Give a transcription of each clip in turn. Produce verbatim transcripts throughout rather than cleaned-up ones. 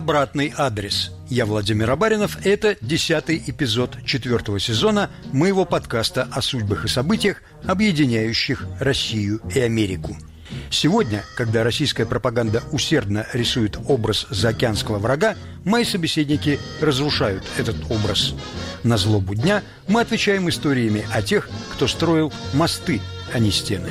«Обратный адрес». Я Владимир Абаринов. Это десятый эпизод четвертого сезона моего подкаста о судьбах и событиях, объединяющих Россию и Америку. Сегодня, когда российская пропаганда усердно рисует образ заокеанского врага, мои собеседники разрушают этот образ. На злобу дня мы отвечаем историями о тех, кто строил мосты, а не стены.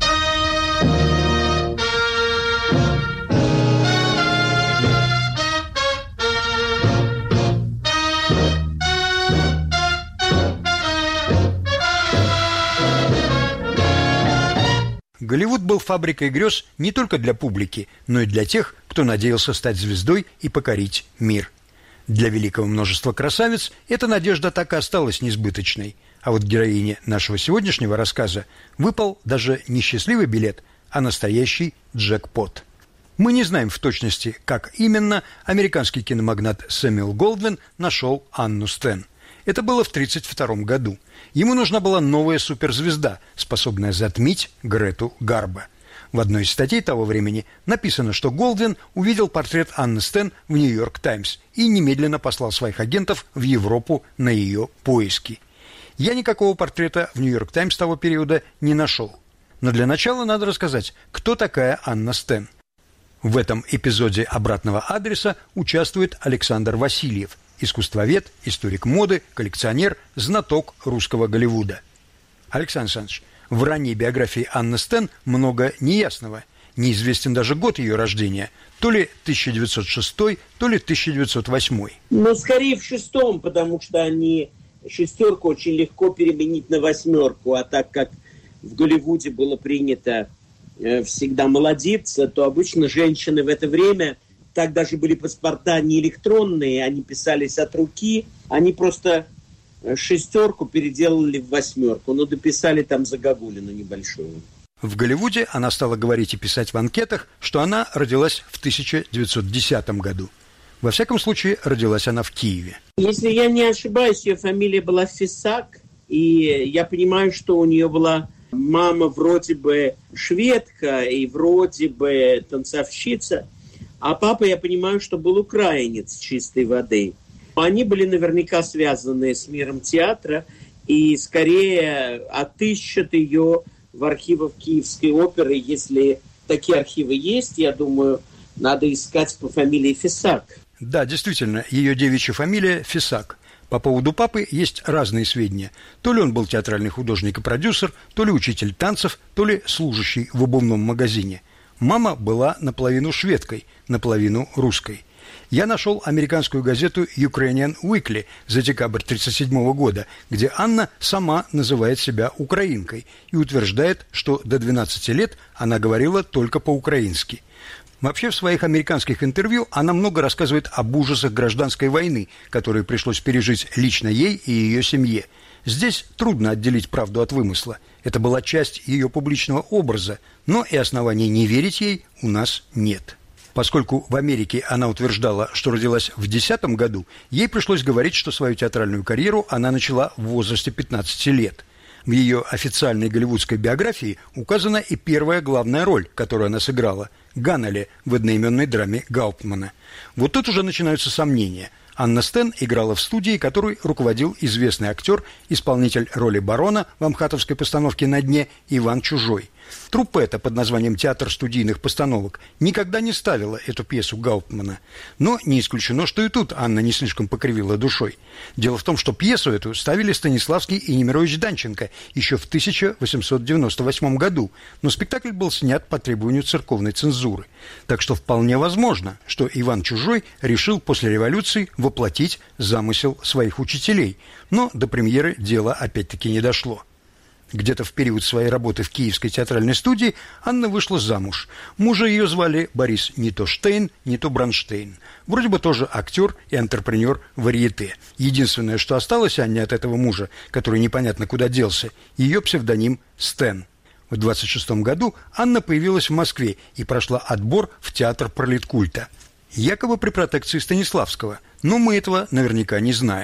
Голливуд был фабрикой грез не только для публики, но и для тех, кто надеялся стать звездой и покорить мир. Для великого множества красавиц эта надежда так и осталась несбыточной. А вот героине нашего сегодняшнего рассказа выпал даже не счастливый билет, а настоящий джекпот. Мы не знаем в точности, как именно американский киномагнат Сэмюэл Голдвин нашел Анну Стен. Это было в тридцать втором году. Ему нужна была новая суперзвезда, способная затмить Грету Гарбо. В одной из статей того времени написано, что Голдвин увидел портрет Анны Стен в «Нью-Йорк Таймс» и немедленно послал своих агентов в Европу на ее поиски. Я никакого портрета в «Нью-Йорк Таймс» того периода не нашел. Но для начала надо рассказать, кто такая Анна Стен. В этом эпизоде «Обратного адреса» участвует Александр Васильев, искусствовед, историк моды, коллекционер, знаток русского Голливуда. Александр Александрович, в ранней биографии Анны Стен много неясного. Неизвестен даже год ее рождения. То ли тысяча девятьсот шестой, то ли тысяча девятьсот восьмой. Ну, скорее в шестом, потому что они шестерку очень легко переменить на восьмерку. А так как в Голливуде было принято э, всегда молодиться, то обычно женщины в это время... Так даже были паспорта не электронные, они писались от руки. Они просто шестерку переделали в восьмерку, но дописали там загогулину небольшую. В Голливуде она стала говорить и писать в анкетах, что она родилась в тысяча девятьсот десятом году. Во всяком случае, родилась она в Киеве. Если я не ошибаюсь, ее фамилия была Фисак, и я понимаю, что у нее была мама вроде бы шведка и вроде бы танцовщица. А папа, я понимаю, что был украинец чистой воды. Они были наверняка связаны с миром театра и скорее отыщут ее в архивах Киевской оперы. Если такие архивы есть, я думаю, надо искать по фамилии Фисак. Да, действительно, ее девичья фамилия Фисак. По поводу папы есть разные сведения. То ли он был театральный художник и продюсер, то ли учитель танцев, то ли служащий в обувном магазине. Мама была наполовину шведкой, наполовину русской. Я нашел американскую газету Ukrainian Weekly за декабрь тридцать седьмого года, где Анна сама называет себя украинкой и утверждает, что до двенадцати лет она говорила только по-украински. Вообще, в своих американских интервью она много рассказывает об ужасах гражданской войны, которые пришлось пережить лично ей и ее семье. Здесь трудно отделить правду от вымысла. Это была часть ее публичного образа, но и оснований не верить ей у нас нет. Поскольку в Америке она утверждала, что родилась в десятом году, ей пришлось говорить, что свою театральную карьеру она начала в возрасте пятнадцати лет. В ее официальной голливудской биографии указана и первая главная роль, которую она сыграла – Ганнеле в одноименной драме Гауптмана. Вот тут уже начинаются сомнения. Анна Стен играла в студии, которой руководил известный актер, исполнитель роли барона в амхатовской постановке «На дне» Иван Чужой. Труппа эта под названием «Театр студийных постановок» никогда не ставила эту пьесу Гауптмана. Но не исключено, что и тут Анна не слишком покривила душой. Дело в том, что пьесу эту ставили Станиславский и Немирович Данченко еще в тысяча восемьсот девяносто восьмом году, но спектакль был снят по требованию церковной цензуры. Так что вполне возможно, что Иван Чужой решил после революции воплотить замысел своих учителей. Но до премьеры дело опять-таки не дошло. Где-то в период своей работы в Киевской театральной студии Анна вышла замуж. Мужа ее звали Борис не то Штейн, не то Бронштейн. Вроде бы тоже актер и антрепренер варьете. Единственное, что осталось Анне от этого мужа, который непонятно куда делся, ее псевдоним Стен. В двадцать шестом году Анна появилась в Москве и прошла отбор в театр пролеткульта. Якобы при протекции Станиславского, но мы этого наверняка не знаем.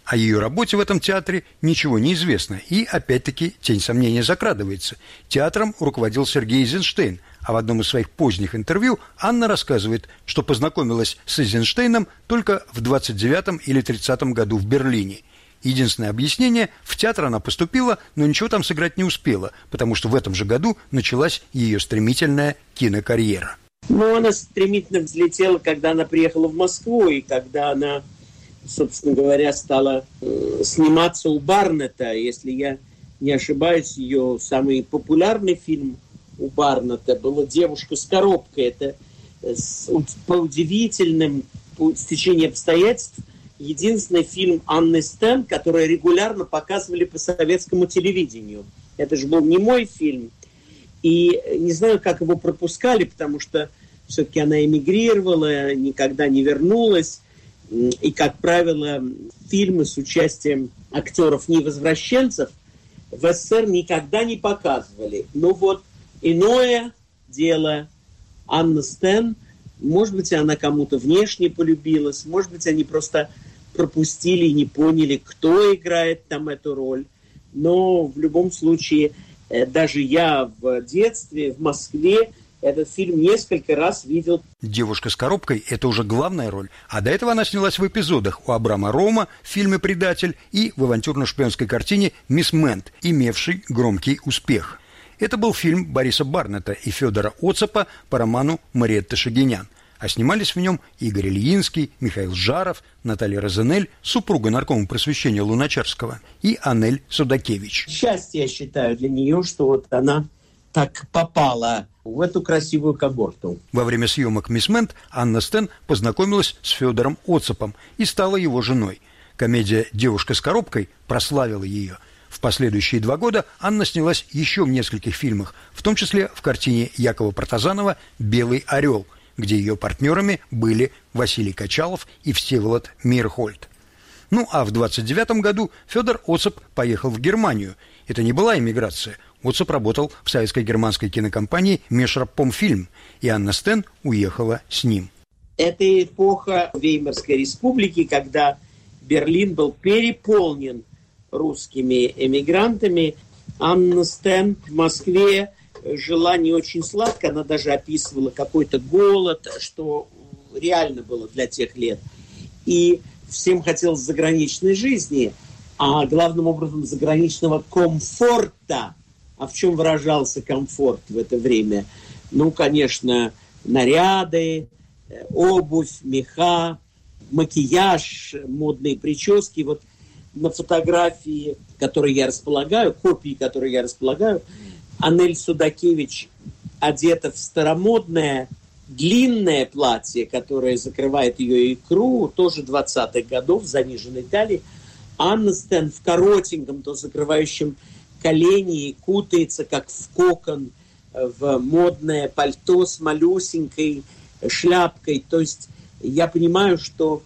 О ее работе в этом театре ничего не известно, и опять-таки тень сомнения закрадывается. Театром руководил Сергей Эйзенштейн, а в одном из своих поздних интервью Анна рассказывает, что познакомилась с Эйзенштейном только в двадцать девятом или тридцатом году в Берлине. Единственное объяснение – в театр она поступила, но ничего там сыграть не успела, потому что в этом же году началась ее стремительная кинокарьера. Ну, она стремительно взлетела, когда она приехала в Москву, и когда она, собственно говоря, стала э, сниматься у Барнета. Если я не ошибаюсь, ее самый популярный фильм у Барнета была «Девушка с коробкой». Это э, с, по удивительным по стечению обстоятельств единственный фильм Анны Стен, который регулярно показывали по советскому телевидению. Это же был не мой фильм. И не знаю, как его пропускали, потому что все-таки она эмигрировала, никогда не вернулась. И, как правило, фильмы с участием актеров-невозвращенцев в СССР никогда не показывали. Но вот иное дело Анна Стен, может быть, она кому-то внешне полюбилась, может быть, они просто пропустили и не поняли, кто играет там эту роль. Но в любом случае, даже я в детстве в Москве этот фильм несколько раз видел. «Девушка с коробкой» – это уже главная роль, а до этого она снялась в эпизодах у Абрама Рома в фильме «Предатель» и в авантюрно-шпионской картине «Мисс Мент», имевшей громкий успех. Это был фильм Бориса Барнета и Федора Оцепа по роману Мариэтты Шагинян. А снимались в нем Игорь Ильинский, Михаил Жаров, Наталья Розенель, супруга наркома просвещения Луначарского, и Анель Судакевич. Счастье, я считаю, для нее, что вот она так попала в эту красивую когорту. Во время съемок «Мисс Мент» Анна Стен познакомилась с Федором Оцепом и стала его женой. Комедия «Девушка с коробкой» прославила ее. В последующие два года Анна снялась еще в нескольких фильмах, в том числе в картине Якова Протазанова «Белый орел», где ее партнерами были Василий Качалов и Всеволод Мейерхольд. Ну а в двадцать девятом году Федор Оцеп поехал в Германию. Это не была эмиграция. Оцеп работал в советско-германской кинокомпании «Межрабкомфильм», и Анна Стен уехала с ним. Это эпоха Веймарской республики, когда Берлин был переполнен русскими эмигрантами. Анна Стен в Москве жила не очень сладко, она даже описывала какой-то голод, что реально было для тех лет. И всем хотелось заграничной жизни, а главным образом заграничного комфорта. А в чем выражался комфорт в это время? Ну, конечно, наряды, обувь, меха, макияж, модные прически. Вот на фотографии, которой я располагаю, копии, которые я располагаю, Анель Судакевич одета в старомодное длинное платье, которое закрывает ее икру, тоже двадцатых годов, заниженной талии. Анна Стен в коротеньком, то закрывающем колени, кутается, как в кокон, в модное пальто с малюсенькой шляпкой. То есть я понимаю, что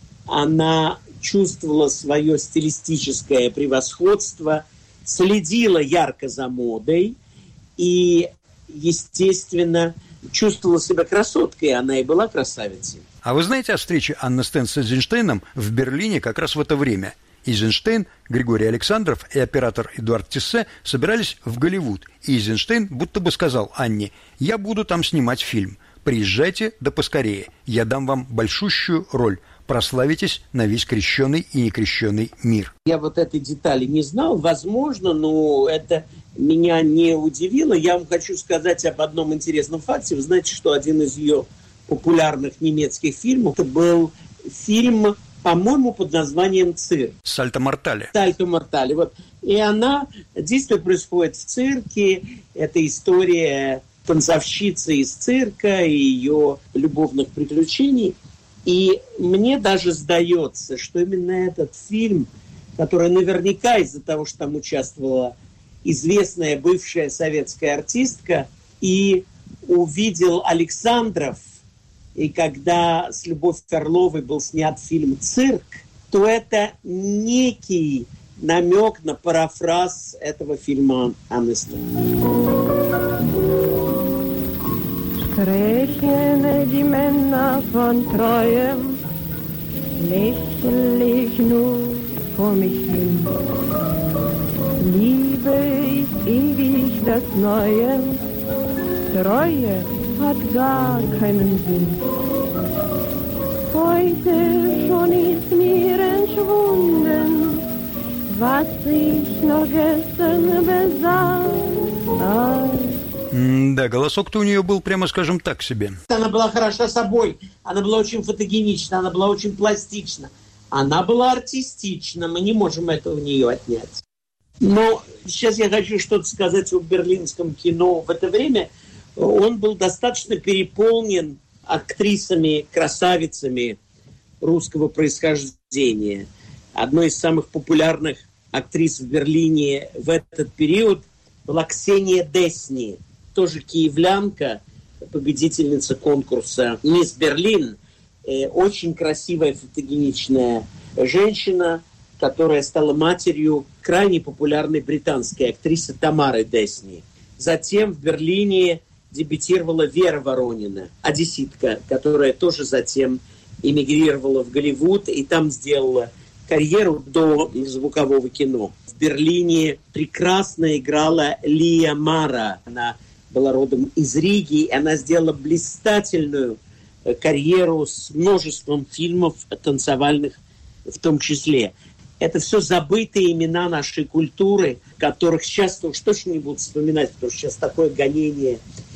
она чувствовала свое стилистическое превосходство, следила ярко за модой и, естественно, чувствовала себя красоткой, она и была красавицей. А вы знаете о встрече Анны Стен с Эйзенштейном в Берлине как раз в это время? Эйзенштейн, Григорий Александров и оператор Эдуард Тиссе собирались в Голливуд, и Эйзенштейн будто бы сказал Анне: «Я буду там снимать фильм. Приезжайте, да поскорее. Я дам вам большущую роль. Прославитесь на весь крещеный и некрещеный мир». Я вот этой детали не знал, возможно, но это меня не удивило. Я вам хочу сказать об одном интересном факте. Вы знаете, что один из ее популярных немецких фильмов, это был фильм, по-моему, под названием «Цирк». «Сальто мортале». «Сальто мортале». Вот. И она, действие происходит в цирке. Это история танцовщицы из цирка и ее любовных приключений. И мне даже сдается, что именно этот фильм, который наверняка из-за того, что там участвовала известная бывшая советская артистка, и увидел Александров, и когда с Любовью Орловой был снят фильм «Цирк», то это некий намек на парафраз этого фильма Анны Стен. Sprechen die Männer von Treuem, lächerlich nur vor mich hin. Liebe ist ewig das Neue, Treue hat gar keinen Sinn. Heute schon ist mir entschwunden, was ich noch gestern besaß. Да, голосок-то у нее был, прямо скажем, так себе. Она была хороша собой, она была очень фотогенична, она была очень пластична. Она была артистична, мы не можем этого у нее отнять. Но сейчас я хочу что-то сказать о берлинском кино. В это время он был достаточно переполнен актрисами, красавицами русского происхождения. Одной из самых популярных актрис в Берлине в этот период была Ксения Десни, тоже киевлянка, победительница конкурса «Мисс Берлин». Очень красивая, фотогеничная женщина, которая стала матерью крайне популярной британской актрисы Тамары Десни. Затем в Берлине дебютировала Вера Воронина, одесситка, которая тоже затем эмигрировала в Голливуд и там сделала карьеру до звукового кино. В Берлине прекрасно играла Лия Мара. Она была родом из Риги, и она сделала блистательную карьеру с множеством фильмов танцевальных в том числе. Это все забытые имена нашей культуры, которых сейчас уж точно не будут вспоминать, потому что сейчас такое гонение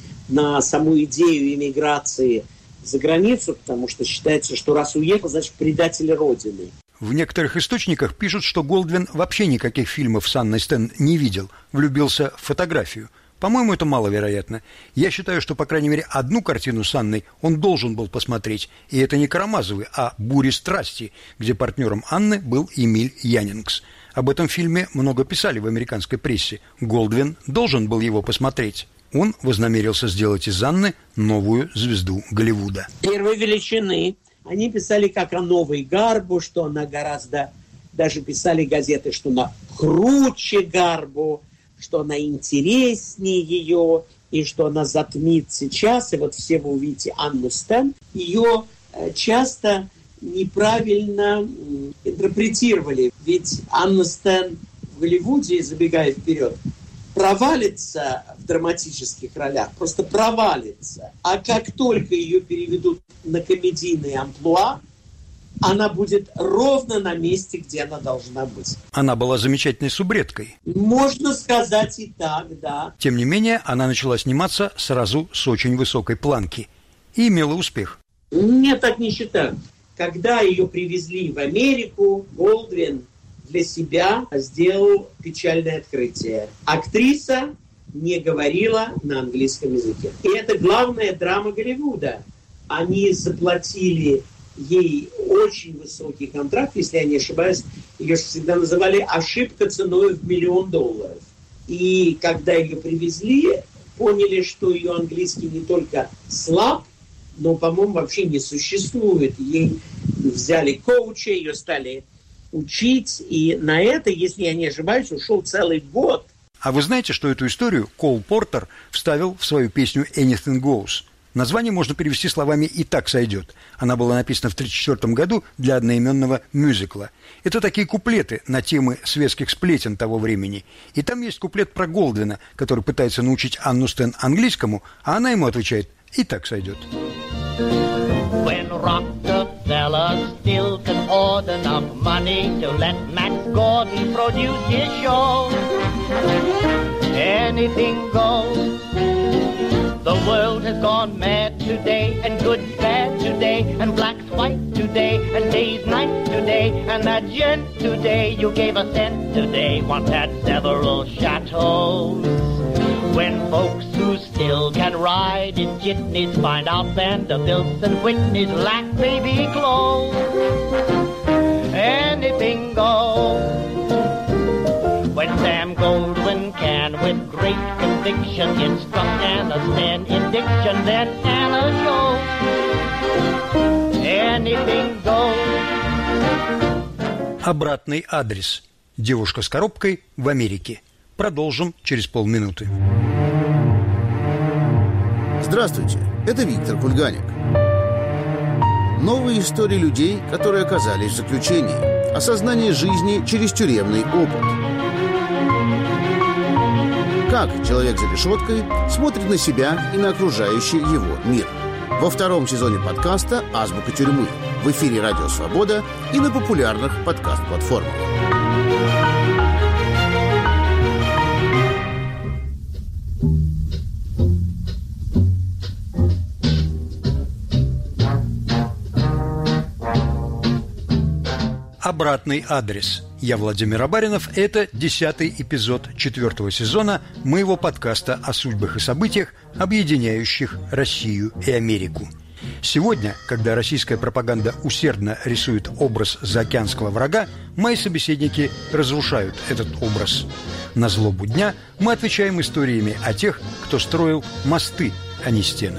на саму идею иммиграции за границу, потому что считается, что раз уехал, значит предатель Родины. В некоторых источниках пишут, что Голдвин вообще никаких фильмов с Анной Стен не видел, влюбился в фотографию. По-моему, это маловероятно. Я считаю, что, по крайней мере, одну картину с Анной он должен был посмотреть. И это не «Карамазовы», а «Бури страсти», где партнером Анны был Эмиль Янингс. Об этом фильме много писали в американской прессе. Голдвин должен был его посмотреть. Он вознамерился сделать из Анны новую звезду Голливуда. Первой величины. Они писали как о новой Гарбо, что она гораздо... Даже писали газеты, что она круче Гарбо, что она интереснее ее, и что она затмит сейчас. И вот все вы увидите Анну Стен. Ее часто неправильно интерпретировали. Ведь Анна Стен в Голливуде, забегая вперед, провалится в драматических ролях, просто провалится. А как только ее переведут на комедийные амплуа, она будет ровно на месте, где она должна быть. Она была замечательной субредкой. Можно сказать и так, да. Тем не менее, она начала сниматься сразу с очень высокой планки и имела успех. Нет, так не считаю. Когда ее привезли в Америку, Голдвин для себя сделал печальное открытие. Актриса не говорила на английском языке. И это главная драма Голливуда. Они заплатили ей очень высокий контракт, если я не ошибаюсь, ее всегда называли «ошибка ценой в миллион долларов». И когда ее привезли, поняли, что ее английский не только слаб, но, по-моему, вообще не существует. Ей взяли коуча, ее стали учить, и на это, если я не ошибаюсь, ушел целый год. А вы знаете, что эту историю Кол Портер вставил в свою песню «Anything Goes»? Название можно перевести словами «и так сойдет». Она была написана в тысяча девятьсот тридцать четвёртом году для одноименного мюзикла. Это такие куплеты на темы светских сплетен того времени. И там есть куплет про Голдвина, который пытается научить Анну Стен английскому, а она ему отвечает «и так сойдет». When Rockefeller still can hoard enough money to let Max Gordon produce his show, anything goes. The world has gone mad today, and good's bad today, and black's white today, and day's night today, and that gent today you gave a cent today once had several chateaus. When folks who still can ride in jitneys find out Vanderbilts and Whitneys lack baby clothes, anything goes. When Sam Goldwyn can, with great conviction, instruct Anna Sten in diction, then Anna shows anything goes. Обратный адрес. Девушка с коробкой в Америке. Продолжим через полминуты. Здравствуйте, это Виктор Кульганик. Новые истории людей, которые оказались в заключении. осознание жизни через тюремный опыт. Как человек за решеткой смотрит на себя и на окружающий его мир. Во втором сезоне подкаста «Азбука тюрьмы» в эфире «Радио Свобода» и на популярных подкаст-платформах. Обратный адрес. Я Владимир Абаринов. Это десятый эпизод четвертого сезона моего подкаста о судьбах и событиях, объединяющих Россию и Америку. Сегодня, когда российская пропаганда усердно рисует образ заокеанского врага, мои собеседники разрушают этот образ. На злобу дня мы отвечаем историями о тех, кто строил мосты, а не стены.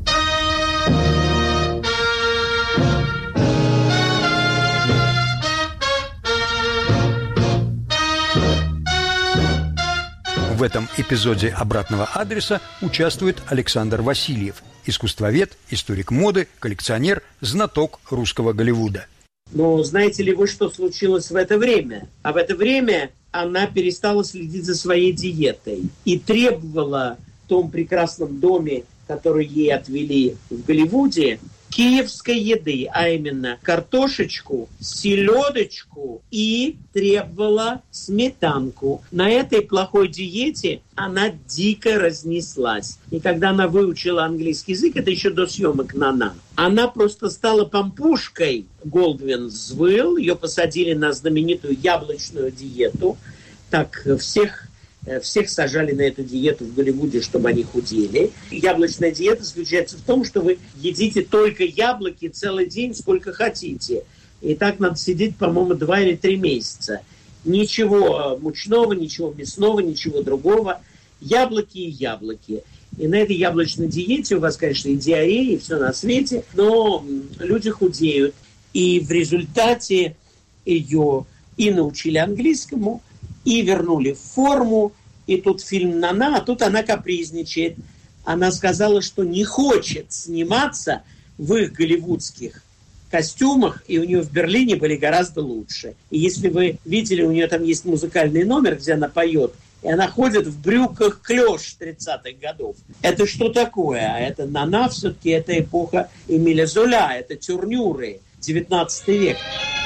В этом эпизоде «Обратного адреса» участвует Александр Васильев, искусствовед, историк моды, коллекционер, знаток русского Голливуда. Но знаете ли вы, что случилось в это время? А в это время она перестала следить за своей диетой и требовала в том прекрасном доме, который ей отвели в Голливуде, киевской еды, а именно картошечку, селедочку и требовала сметанку. На этой плохой диете она дико разнеслась. И когда она выучила английский язык, это еще до съемок «Нана», она просто стала пампушкой. Голдвин взвыл, ее посадили на знаменитую яблочную диету. Так всех... Всех сажали на эту диету в Голливуде, чтобы они худели. Яблочная диета заключается в том, что вы едите только яблоки целый день, сколько хотите. И так надо сидеть, по-моему, два или три месяца. Ничего мучного, ничего мясного, ничего другого. Яблоки и яблоки. И на этой яблочной диете у вас, конечно, и диарея, и все на свете, но люди худеют. И в результате ее и научили английскому, и вернули в форму, и тут фильм «Нана», а тут она капризничает. Она сказала, что не хочет сниматься в их голливудских костюмах, и у нее в Берлине были гораздо лучше. И если вы видели, у нее там есть музыкальный номер, где она поет, и она ходит в брюках клёш тридцатых годов. Это что такое? А это «Нана» все-таки, это эпоха Эмиля Золя, это тюрнюры, девятнадцатый век.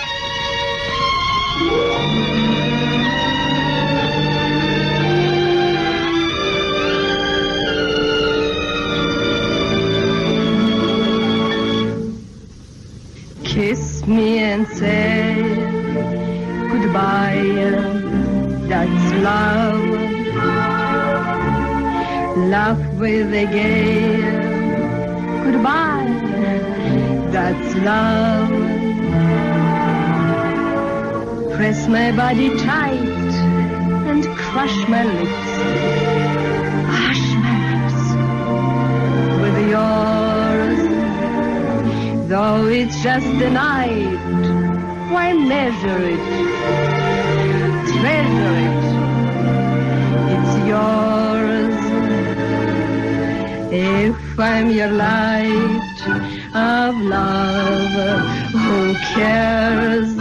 Kiss me and say goodbye, that's love. Laugh with a gay goodbye, that's love. Press my body tight and crush my lips, hush my lips with yours. Though it's just a night, why measure it, treasure it, it's yours. If I'm your light of love, who cares?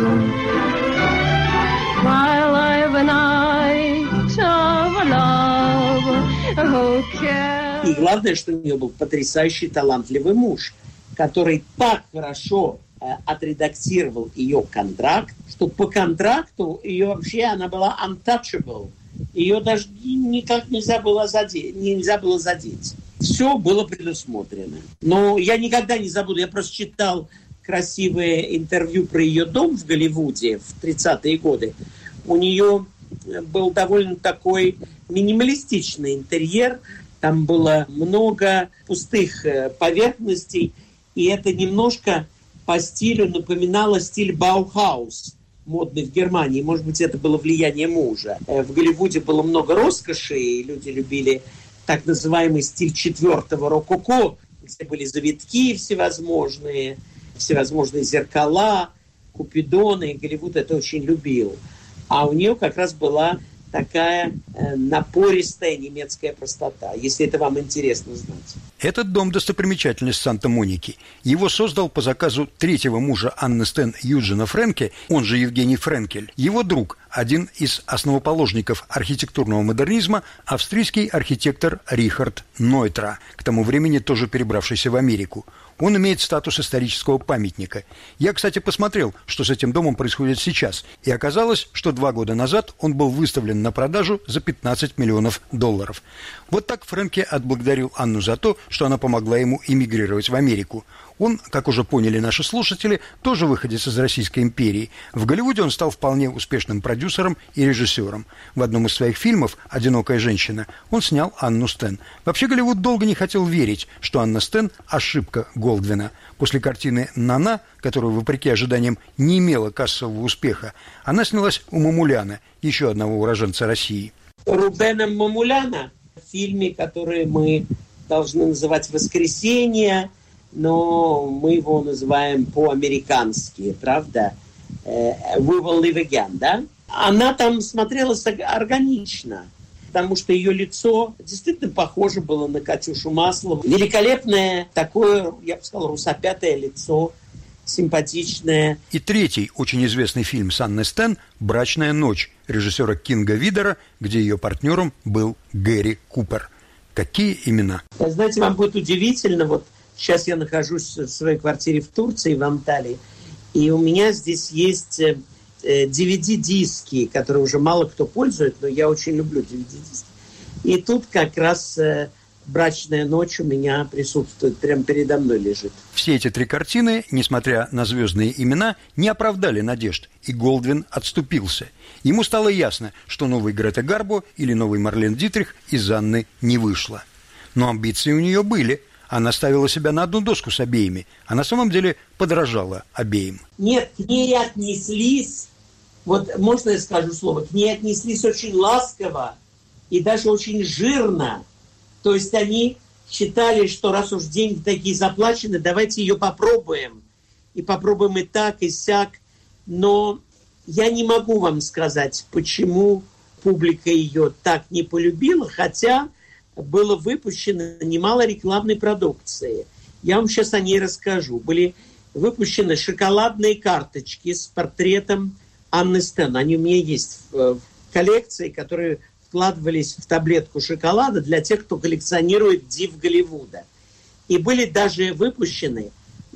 While I've a night of love, who cares? И главное, что у нее был потрясающий талантливый муж, который так хорошо э, отредактировал ее контракт, что по контракту ее вообще она была untouchable. Ее даже никак нельзя было задеть. Нельзя было задеть. Все было предусмотрено. Но я никогда не забуду, я просто читал красивое интервью про ее дом в Голливуде в тридцатые годы. У нее был довольно такой минималистичный интерьер. Там было много пустых поверхностей. И это немножко по стилю напоминало стиль Баухаус, модный в Германии. Может быть, это было влияние мужа. В Голливуде было много роскоши, и люди любили так называемый стиль четвертого рококо, где были завитки всевозможные, всевозможные зеркала, купидоны. И Голливуд это очень любил. А у нее как раз была такая э, напористая немецкая простота, если это вам интересно знать. Этот дом – достопримечательность Санта-Моники. Его создал по заказу третьего мужа Анны Стен Юджина Френке, он же Евгений Френкель, его друг, один из основоположников архитектурного модернизма, австрийский архитектор Рихард Нойтра, к тому времени тоже перебравшийся в Америку. Он имеет статус исторического памятника. Я, кстати, посмотрел, что с этим домом происходит сейчас, и оказалось, что два года назад он был выставлен на продажу за пятнадцать миллионов долларов. Вот так Френке отблагодарил Анну за то, что она помогла ему эмигрировать в Америку. Он, как уже поняли наши слушатели, тоже выходец из Российской империи. В Голливуде он стал вполне успешным продюсером и режиссером. В одном из своих фильмов «Одинокая женщина» он снял Анну Стен. Вообще Голливуд долго не хотел верить, что Анна Стен – ошибка Голдвина. После картины «Нана», которая, вопреки ожиданиям, не имела кассового успеха, она снялась у Мамуляна, еще одного уроженца России. Рубена Мамуляна в фильме, который мы должны называть «Воскресенье», но мы его называем по-американски, правда? We Will Live Again, да? Она там смотрелась органично, потому что ее лицо действительно похоже было на Катюшу Маслову. Великолепное такое, я бы сказал, русопятое лицо, симпатичное. И третий очень известный фильм с Анной Стен «Брачная ночь» режиссера Кинга Видера, где ее партнером был Гэри Купер. Какие имена? Знаете, вам будет удивительно, вот сейчас я нахожусь в своей квартире в Турции, в Анталии, и у меня здесь есть ди ви ди-диски, которые уже мало кто пользует, но я очень люблю ди ви ди-диски. И тут как раз «Брачная ночь» у меня присутствует, прямо передо мной лежит. Все эти три картины, несмотря на звездные имена, не оправдали надежд, и Голдвин отступился. Ему стало ясно, что новый Грета Гарбо или новый Марлен Дитрих из Анны не вышло. Но амбиции у нее были. Она ставила себя на одну доску с обеими, а на самом деле подражала обеим. Нет, к ней отнеслись, вот можно я скажу слово, к ней отнеслись очень ласково и даже очень жирно. То есть они считали, что раз уж деньги такие заплачены, давайте ее попробуем. И попробуем и так, и сяк. Но я не могу вам сказать, почему публика ее так не полюбила, хотя было выпущено немало рекламной продукции. Я вам сейчас о ней расскажу. Были выпущены шоколадные карточки с портретом Анны Стен. Они у меня есть в коллекции, которые вкладывались в таблетку шоколада для тех, кто коллекционирует див Голливуда. И были даже выпущены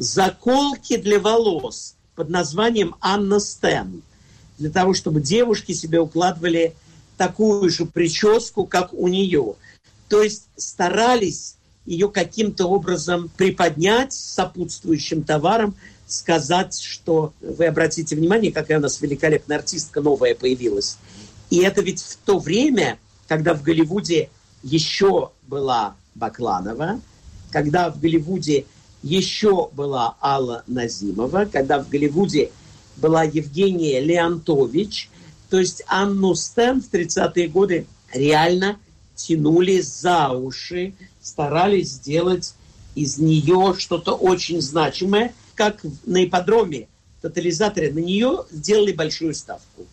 заколки для волос под названием Анна Стен. Для того, чтобы девушки себе укладывали такую же прическу, как у нее. То есть старались ее каким-то образом приподнять с сопутствующим товаром, сказать, что вы обратите внимание, какая у нас великолепная артистка новая появилась. И это ведь в то время, когда в Голливуде еще была Бакланова, когда в Голливуде еще была Алла Назимова, когда в Голливуде была Евгения Леонтович. То есть Анну Стен в тридцатые годы реально тянули за уши, старались сделать из нее что-то очень значимое, как на ипподроме, тотализаторе. На нее сделали большую ставку.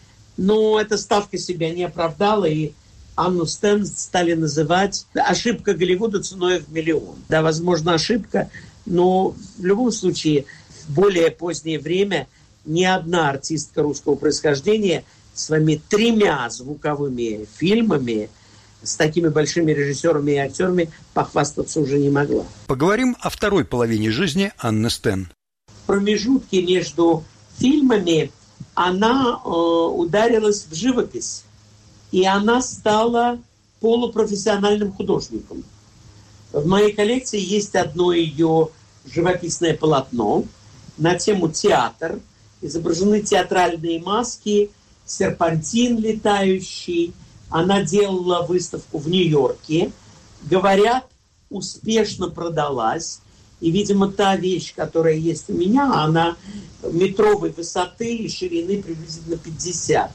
Но эта ставка себя не оправдала, и Анну Стен стали называть «ошибка Голливуда ценой в миллион». Да, возможно, ошибка, но в любом случае в более позднее время ни одна артистка русского происхождения своими тремя звуковыми фильмами с такими большими режиссерами и актерами похвастаться уже не могла. Поговорим о второй половине жизни Анны Стен. В промежутке между фильмами она э, ударилась в живопись, и она стала полупрофессиональным художником. В моей коллекции есть одно ее живописное полотно на тему театр. Изображены театральные маски, серпантин летающий. Она делала выставку в Нью-Йорке. Говорят, успешно продалась. И, видимо, та вещь, которая есть у меня, она метровой высоты и ширины приблизительно пятьдесят.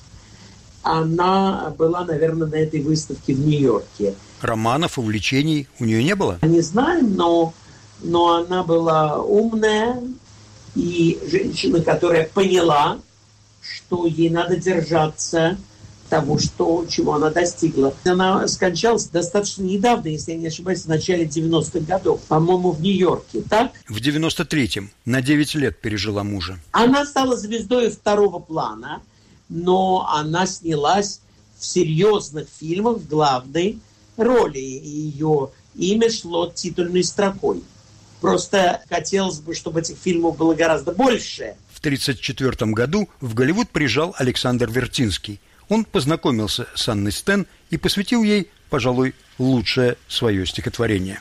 Она была, наверное, на этой выставке в Нью-Йорке. Романов, увлечений у нее не было? Не знаю, но, но она была умная и женщина, которая поняла, что ей надо держаться того, что, чего она достигла. Она скончалась достаточно недавно, если я не ошибаюсь, в начале девяностых годов, по-моему, в Нью-Йорке, так? В девяносто третьем, на девять лет пережила мужа. Она стала звездой второго плана, но она снялась в серьезных фильмах в главной роли, и ее имя шло титульной строкой. Просто хотелось бы, чтобы этих фильмов было гораздо больше. В тридцать четвёртом году в Голливуд приезжал Александр Вертинский. Он познакомился с Анной Стен и посвятил ей, пожалуй, лучшее свое стихотворение.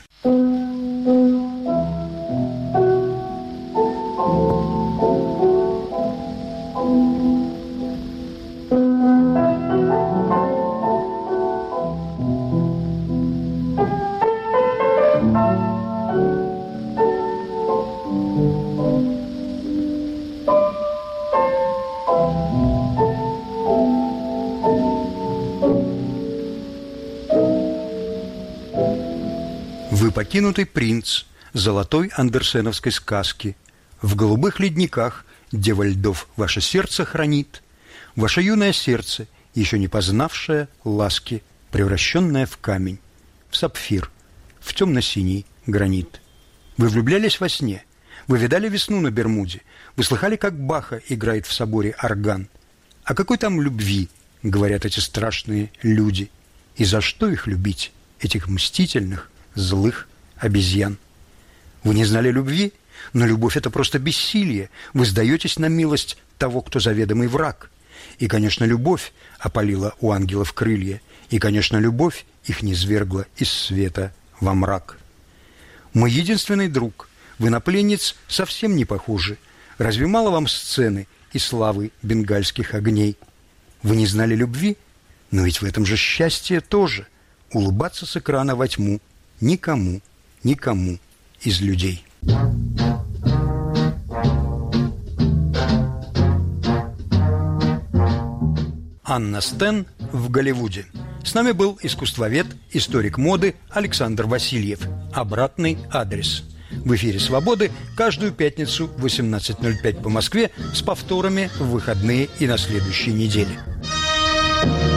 Вы покинутый принц золотой андерсеновской сказки. В голубых ледниках дева льдов ваше сердце хранит. Ваше юное сердце, еще не познавшее ласки, превращенное в камень, в сапфир, в темно-синий гранит. Вы влюблялись во сне, вы видали весну на Бермуде, вы слыхали, как Баха играет в соборе орган. О какой там любви говорят эти страшные люди? И за что их любить, этих мстительных, злых обезьян? Вы не знали любви? Но любовь – это просто бессилие. Вы сдаетесь на милость того, кто заведомый враг. И, конечно, любовь опалила у ангелов крылья. И, конечно, любовь их низвергла из света во мрак. Мой единственный друг, вы на пленниц совсем не похожи. Разве мало вам сцены и славы бенгальских огней? Вы не знали любви? Но ведь в этом же счастье тоже. Улыбаться с экрана во тьму никому, никому из людей. Анна Стен в Голливуде. С нами был искусствовед, историк моды Александр Васильев. Обратный адрес. В эфире «Свободы» каждую пятницу в восемнадцать ноль пять по Москве с повторами в выходные и на следующей неделе.